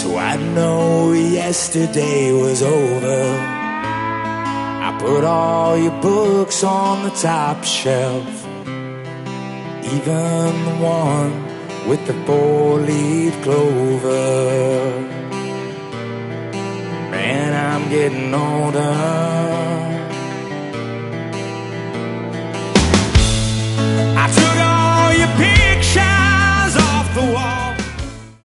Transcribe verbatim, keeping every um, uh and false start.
So I know yesterday was over. I put all your books on the top shelf, even the one with the four-leaf clover. Man, I'm getting older. I took all your pictures off the wall.